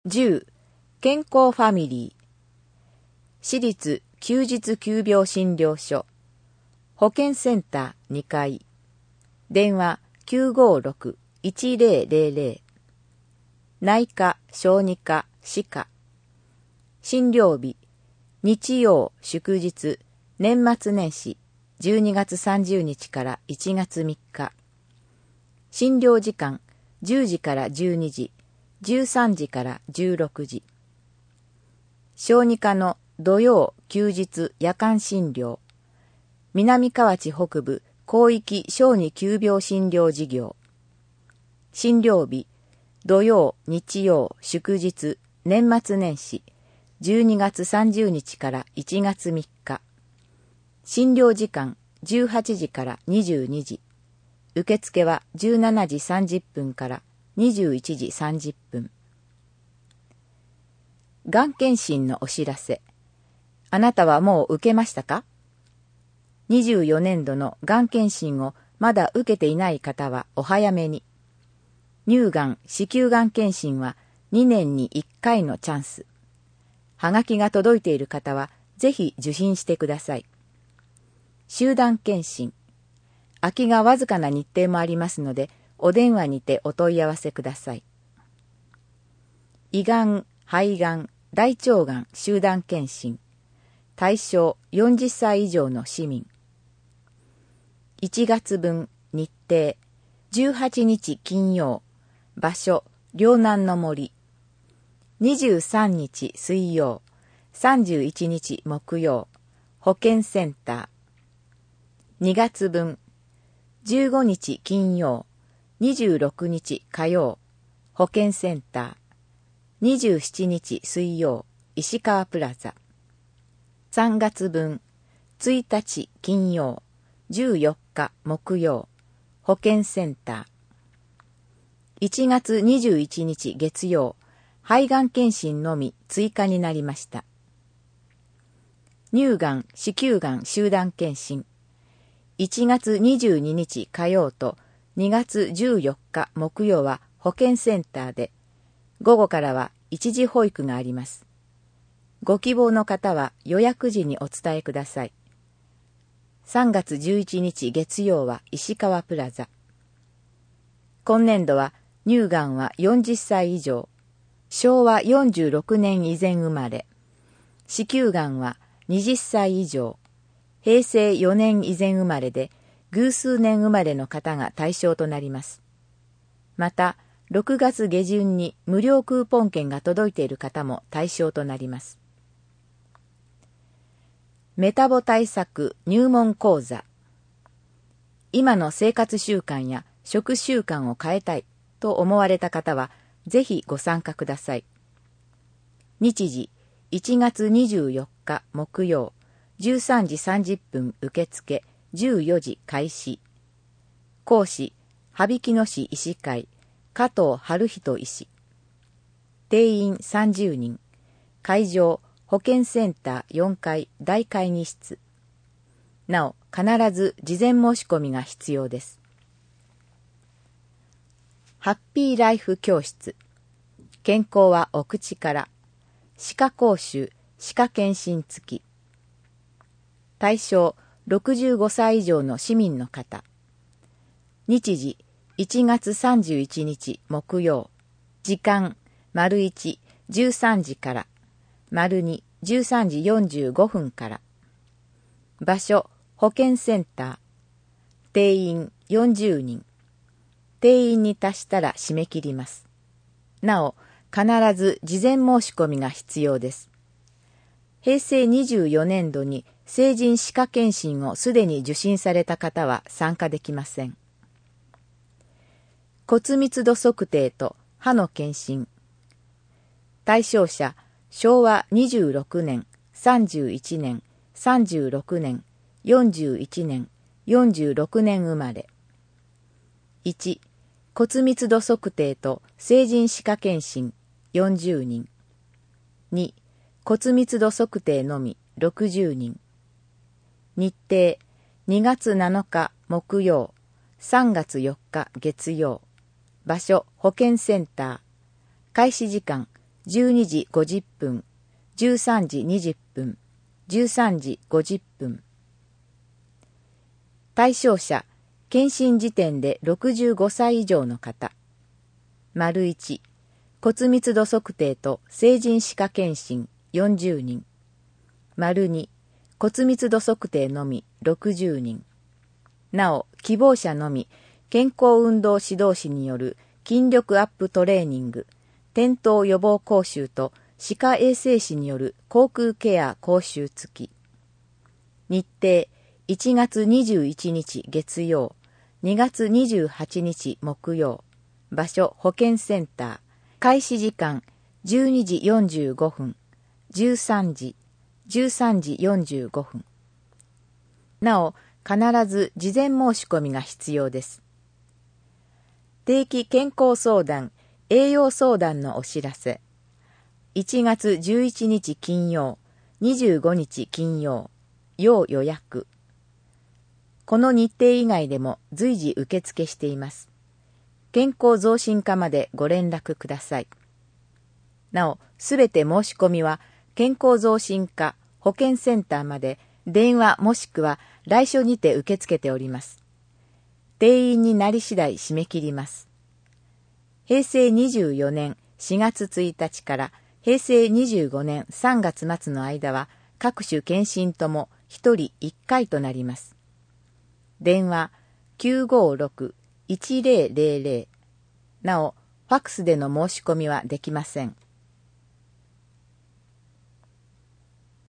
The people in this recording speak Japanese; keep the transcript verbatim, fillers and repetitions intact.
じゅう. 健康ファミリー私立休日急病診療所保健センターにかい電話 きゅうごろく いちぜろぜろぜろ 内科、小児科、歯科診療日日曜、祝日、年末年始じゅうにがつさんじゅうにちからいちがつみっか診療時間じゅうじからじゅうにじじゅうさんじからじゅうろくじ小児科の土曜、休日、夜間診療南河内北部広域小児急病診療事業診療日土曜、日曜、祝日、年末年始じゅうにがつさんじゅうにちからいちがつみっか診療時間じゅうはちじからにじゅうにじ受付はじゅうしちじさんじゅっぷんからにじゅういちじさんじゅっぷん。がん検診のお知らせ。あなたはもう受けましたか？にじゅうよねんどのがん検診をまだ受けていない方はお早めに。乳がん、子宮がん検診はにねんにいっかいのチャンス。はがきが届いている方はぜひ受診してください。集団検診。空きがわずかな日程もありますので、お電話にてお問い合わせください。胃がん、肺がん、大腸がん集団検診。対象よんじゅっさい以上の市民。いちがつぶん日程。じゅうはちにち金曜。場所、両南の森。にじゅうさんにち水曜。さんじゅういちにち木曜。保健センター。にがつぶん。じゅうごにち金曜。にじゅうろくにち火曜。保健センター。にじゅうしちにち水曜。石川プラザ。さんがつぶん。ついたち金曜。じゅうよっか木曜。保健センター。いちがつにじゅういちにち月曜。肺がん検診のみ追加になりました。乳がん、子宮がん集団検診。いちがつにじゅうににち火曜とにがつじゅうよっか木曜は保健センターで、午後からは一時保育があります。ご希望の方は予約時にお伝えください。さんがつじゅういちにち月曜は石川プラザ。今年度は乳がんはよんじゅっさい以上、しょうわよんじゅうろくねん以前生まれ、子宮がんははたち以上、へいせいよねん以前生まれで偶数年生まれの方が対象となります。また、ろくがつげじゅんに無料クーポン券が届いている方も対象となります。メタボ対策入門講座。今の生活習慣や食習慣を変えたいと思われた方は、ぜひご参加ください。日時、いちがつにじゅうよっか木曜、じゅうさんじさんじゅっぷん受付、じゅうよじ開始。講師、羽曳野市医師会、加藤春人医師。定員さんじゅうにん。会場、保健センターよんかい大会議室。なお、必ず事前申し込みが必要です。ハッピーライフ教室。健康はお口から。歯科講習、歯科検診付き。対象、ろくじゅうごさい以上の市民の方。日時、いちがつさんじゅういちにち木曜。時間、丸いち、じゅうさんじから。丸に、じゅうさんじよんじゅうごふんから。場所、保健センター。定員よんじゅうにん。定員に達したら締め切ります。なお、必ず事前申し込みが必要です。へいせいにじゅうよねんどに成人歯科検診をすでに受診された方は参加できません。骨密度測定と歯の検診。対象者、しょうわにじゅうろくねん、さんじゅういちねん、さんじゅうろくねん、よんじゅういちねん、よんじゅうろくねん生まれ。いち、骨密度測定と成人歯科検診よんじゅうにん。に、骨密度測定のみろくじゅうにん。日程、にがつなのか木曜、さんがつよっか月曜。場所、保健センター。開始時間、 じゅうにじごじゅっぷん、じゅうさんじにじゅっぷん、じゅうさんじごじゅっぷん。対象者、検診時点でろくじゅうごさい以上の方。丸いち、骨密度測定と成人歯科検診よんじゅうにん。丸に、骨密度測定のみろくじゅうにん。なお、希望者のみ、健康運動指導士による筋力アップトレーニング、転倒予防講習と歯科衛生士による口腔ケア講習付き。日程、いちがつにじゅういちにち月曜、にがつにじゅうはちにち木曜。場所、保健センター。開始時間、じゅうにじよんじゅうごふん、じゅうさんじ、じゅうさんじよんじゅうごふん。なお、必ず事前申し込みが必要です。定期健康相談、栄養相談のお知らせ。いちがつじゅういちにち金曜、にじゅうごにち金曜、要予約。この日程以外でも随時受付しています。健康増進課までご連絡ください。なお、すべて申し込みは健康増進課保健センターまで電話もしくは来所にて受け付けております。定員になり次第締め切ります。へいせいにじゅうよねんしがつついたちからへいせいにじゅうごねんさんがつ末の間は各種検診ともひとりいっかいとなります。電話 きゅうごろく いちぜろぜろ。なお、ファックスでの申し込みはできません。